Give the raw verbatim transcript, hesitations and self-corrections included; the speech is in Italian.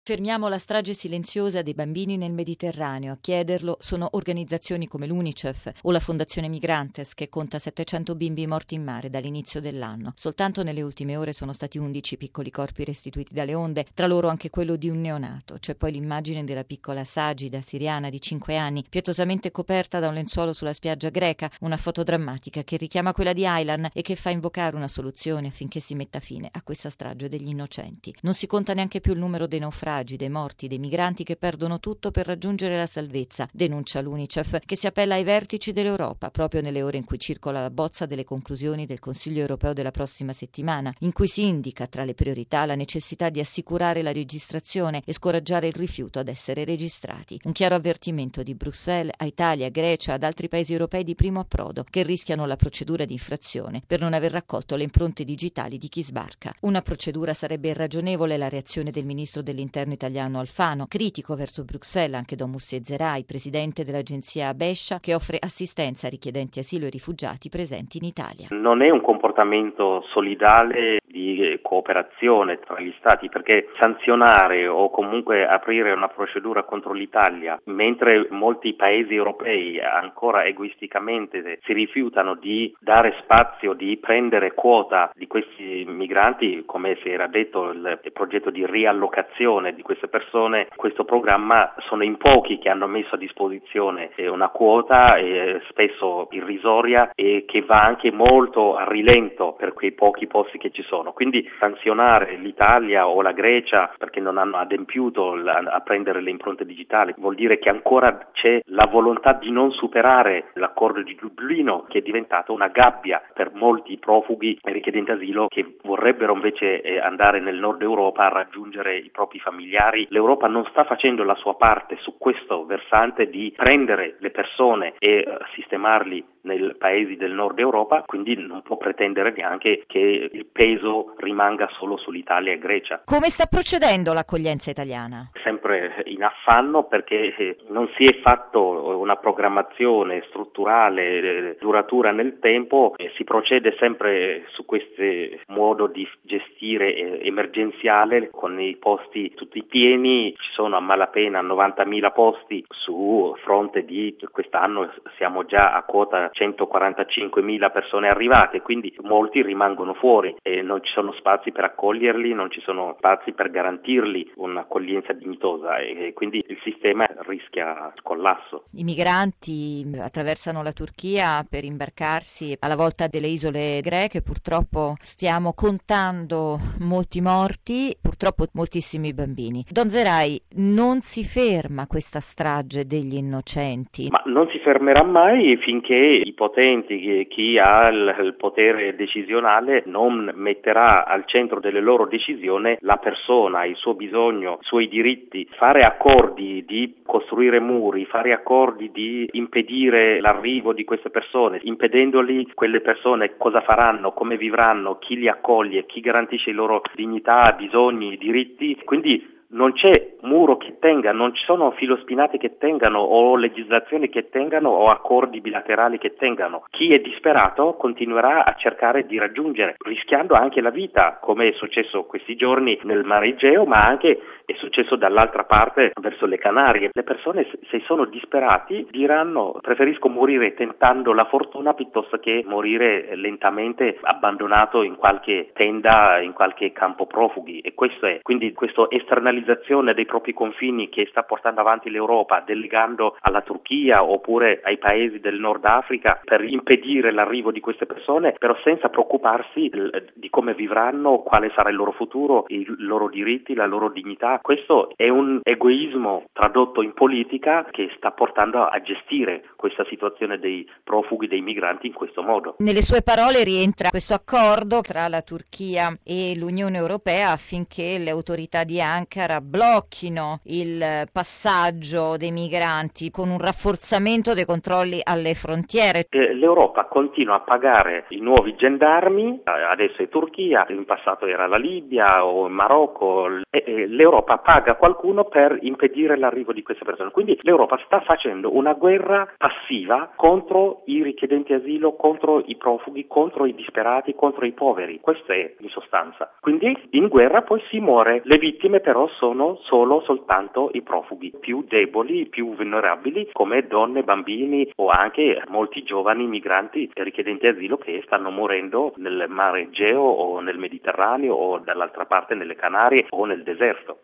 Fermiamo la strage silenziosa dei bambini nel Mediterraneo. A chiederlo sono organizzazioni come l'UNICEF o la Fondazione Migrantes, che conta settecento bimbi morti in mare dall'inizio dell'anno. Soltanto nelle ultime ore sono stati undici piccoli corpi restituiti dalle onde, tra loro anche quello di un neonato. C'è poi l'immagine della piccola Sagida, siriana di cinque anni, pietosamente coperta da un lenzuolo sulla spiaggia greca, una foto drammatica che richiama quella di Aylan e che fa invocare una soluzione affinché si metta fine a questa strage degli innocenti. Non si conta neanche più il numero dei naufragi, dei morti, dei migranti che perdono tutto per raggiungere la salvezza, denuncia l'UNICEF, che si appella ai vertici dell'Europa proprio nelle ore in cui circola la bozza delle conclusioni del Consiglio europeo della prossima settimana, in cui si indica tra le priorità la necessità di assicurare la registrazione e scoraggiare il rifiuto ad essere registrati. Un chiaro avvertimento di Bruxelles a Italia, Grecia, ad altri paesi europei di primo approdo che rischiano la procedura di infrazione per non aver raccolto le impronte digitali di chi sbarca. Una procedura sarebbe irragionevole. La reazione del ministro dell'Interno italiano Alfano, critico verso Bruxelles anche Don Mussi Zerai, presidente dell'agenzia Abescia, che offre assistenza a richiedenti asilo e rifugiati presenti in Italia. Non è un comportamento solidale di cooperazione tra gli Stati, perché sanzionare o comunque aprire una procedura contro l'Italia, mentre molti paesi europei ancora egoisticamente si rifiutano di dare spazio, di prendere quota di questi migranti, come si era detto il, il progetto di riallocazione di queste persone, questo programma sono in pochi che hanno messo a disposizione una quota eh, spesso irrisoria e che va anche molto a rilento per quei pochi posti che ci sono. Quindi sanzionare l'Italia o la Grecia perché non hanno adempiuto a prendere le impronte digitali vuol dire che ancora c'è la volontà di non superare l'accordo di Dublino, che è diventato una gabbia per molti profughi e richiedenti asilo che vorrebbero invece andare nel nord Europa a raggiungere i propri familiari. L'Europa non sta facendo la sua parte su questo versante di prendere le persone e sistemarli nei paesi del nord Europa, quindi non può pretendere neanche che il peso rimanga solo sull'Italia e Grecia. Come sta procedendo l'accoglienza italiana? Sempre in affanno, perché non si è fatto una programmazione strutturale duratura nel tempo, si procede sempre su questo modo di gestire emergenziale con i posti tutti pieni. Ci sono a malapena novantamila posti su fronte di quest'anno, siamo già a quota centoquarantacinquemila persone arrivate, quindi molti rimangono fuori e non ci sono spazi per accoglierli, non ci sono spazi per garantirli un'accoglienza dignitosa e quindi il sistema rischia il collasso. I migranti attraversano la Turchia per imbarcarsi alla volta delle isole greche. Purtroppo stiamo contando molti morti, purtroppo moltissimi bambini. Don Zerai, non si ferma questa strage degli innocenti? Ma non si fermerà mai finché i potenti, chi ha il, il potere decisionale, non metterà al centro delle loro decisioni la persona, il suo bisogno, i suoi diritti. Fare accordi di costruire muri, fare accordi di impedire l'arrivo di queste persone, impedendoli, quelle persone cosa faranno, come vivranno, chi li accoglie, chi garantisce i loro dignità, bisogni, diritti. Quindi non c'è muro che tenga, non ci sono filospinate che tengano o legislazioni che tengano o accordi bilaterali che tengano. Chi è disperato continuerà a cercare di raggiungere, rischiando anche la vita, come è successo questi giorni nel Mar Egeo, ma anche è successo dall'altra parte verso le Canarie. Le persone, se sono disperati, diranno preferisco morire tentando la fortuna piuttosto che morire lentamente abbandonato in qualche tenda, in qualche campo profughi. E questo è, quindi questo esternalizzazione dei propri confini che sta portando avanti l'Europa, delegando alla Turchia oppure ai paesi del Nord Africa per impedire l'arrivo di queste persone, però senza preoccuparsi di come vivranno, quale sarà il loro futuro, i loro diritti, la loro dignità. Questo è un egoismo tradotto in politica che sta portando a gestire questa situazione dei profughi, dei migranti in questo modo. Nelle sue parole rientra questo accordo tra la Turchia e l'Unione Europea affinché le autorità di Ankara blocchino il passaggio dei migranti con un rafforzamento dei controlli alle frontiere. L'Europa continua a pagare i nuovi gendarmi, adesso è Turchia, in passato era la Libia o il Marocco, e l'Europa paga qualcuno per impedire l'arrivo di queste persone. Quindi l'Europa sta facendo una guerra passiva contro i richiedenti asilo, contro i profughi, contro i disperati, contro i poveri. Questo è in sostanza. Quindi in guerra poi si muore, le vittime però sono solo soltanto i profughi più deboli, più vulnerabili, come donne, bambini o anche molti giovani migranti richiedenti asilo che stanno morendo nel mare Egeo o nel Mediterraneo o dall'altra parte nelle Canarie o nel deserto.